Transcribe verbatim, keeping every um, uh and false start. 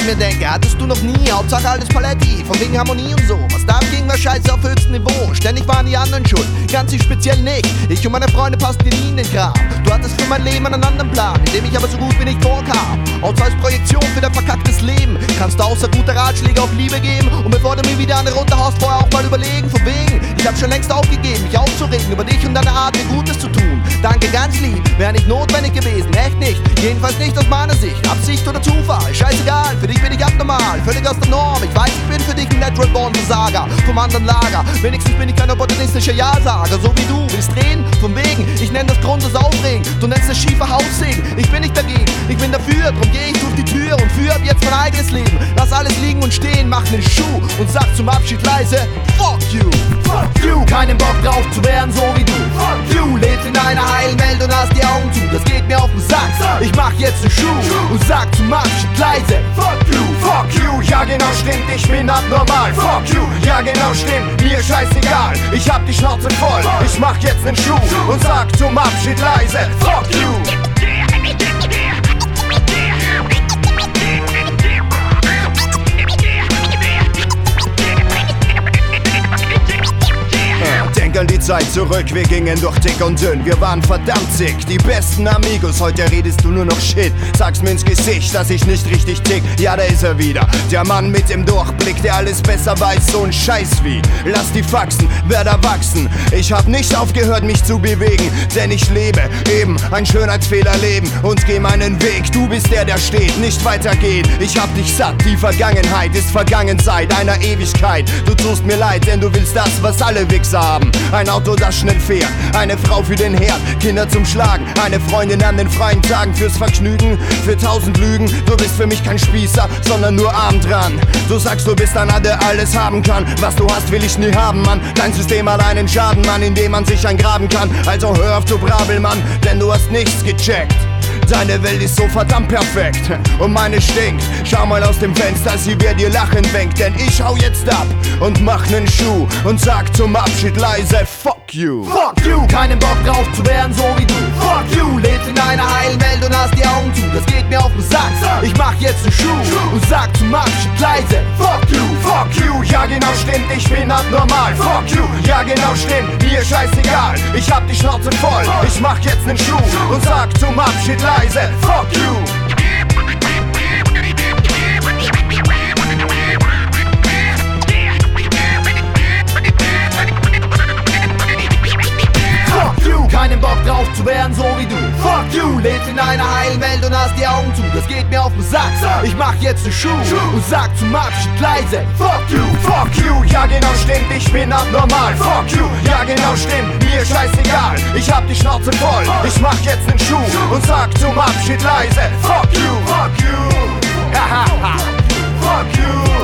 ich mir denke, hattest du noch nie, Hauptsache alles Paletti, von wegen Harmonie und so. Was da ging, war scheiße auf höchstem Niveau. Ständig waren die anderen schuld, ganz ich speziell nicht. Ich und meine Freunde passten dir nie in den Kram. Du hattest für mein Leben einen anderen Plan, in dem ich aber so gut wie nicht vorkam. Außer als Projektion für dein verkacktes Leben kannst du außer gute Ratschläge auf Liebe geben. Und bevor du mir wieder eine runterhaust, vorher auch mal überlegen, von wegen. Ich hab schon längst aufgegeben, mich aufzuregen über dich und deine Art, mir Gutes zu tun. Danke, ganz lieb, wäre nicht notwendig gewesen, echt nicht. Jedenfalls nicht aus meiner Sicht, Absicht oder Zufall, scheißegal, für dich bin ich abnormal, völlig aus der Norm. Ich weiß, ich bin für dich ein Natural Born Versager vom anderen Lager. Wenigstens bin ich kein opportunistischer Ja-Sager, so wie du willst drehen, von wegen. Ich nenn das Grund des Aufregen, du nennst das schiefe Haussegen. Ich bin nicht dagegen, ich bin dafür, drum geh ich durch die Tür und führ ab jetzt mein eigenes Leben. Lass alles liegen und stehen, mach nen Schuh und sag zum Abschied leise: Fuck you, fuck you. Keinen Bock drauf zu werden, so wie du. Fuck you, lebst in einer heilen Welt und hast die Augen zu. Das geht mir auf den Sack, ich mach jetzt nen Schuh und sag zum Abschied leise: Fuck you, fuck you. Ja genau stimmt, ich bin abnormal. Fuck you, ja genau stimmt, mir scheißegal. Ich hab die Schnauze voll, ich mach jetzt nen Schuh und sag zum Abschied leise: Fuck you. Denk an die Zeit zurück, wir gingen durch dick und dünn. Wir waren verdammt sick, die besten Amigos. Heute redest du nur noch Shit, sagst mir ins Gesicht, dass ich nicht richtig tick. Ja, da ist er wieder, der Mann mit dem Durchblick, der alles besser weiß, so ein Scheiß wie: Lass die Faxen, werd erwachsen. Ich hab nicht aufgehört, mich zu bewegen, denn ich lebe eben ein Schönheitsfehlerleben und geh meinen Weg. Du bist der, der steht, nicht weitergeht. Ich hab dich satt, die Vergangenheit ist vergangen seit einer Ewigkeit. Du tust mir leid, denn du willst das, was alle Wichser haben. Ein Auto, das schnell fährt, eine Frau für den Herd, Kinder zum Schlagen, eine Freundin an den freien Tagen fürs Vergnügen, für tausend Lügen. Du bist für mich kein Spießer, sondern nur arm dran. Du sagst, du bist einer, der alles haben kann. Was du hast, will ich nie haben, Mann. Dein System hat einen Schaden, Mann, in dem man sich eingraben kann. Also hör auf zu brabbeln, Mann, denn du hast nichts gecheckt. Deine Welt ist so verdammt perfekt und meine stinkt. Schau mal aus dem Fenster, sieh, wer dir lachen wenkt. Denn ich hau jetzt ab und mach nen Schuh und sag zum Abschied leise: Fuck you. Fuck you. Keinen Bock drauf zu werden, so wie du. Fuck you. Lebst in einer heilen Welt und hast die Augen zu. Das geht mir auf den Sack, ich mach jetzt nen Schuh und sag zum Abschied leise: Fuck you. Fuck you. Ja genau stimmt, ich bin abnormal. Fuck you. Ja genau stimmt, mir scheißegal. Ich hab die Schnauze voll, ich mach jetzt nen Schuh und sag zum Abschied leise: Fuck you. Fuck you. Keinen Bock drauf zu werden, so wie du. Fuck you. Lebst in einer heilen Welt und hast die Augen zu. Das geht mir auf den Sack, ich mach jetzt nen Schuh und sag zum Abschied leise: Fuck you. Fuck you. Ja genau stimmt, ich bin abnormal. Fuck you. Ja genau stimmt, mir scheißegal. Ich hab die Schnauze voll, ich mach jetzt nen Schuh und sag zum Abschied leise: Fuck you. Fuck you. Hahaha. Fuck you.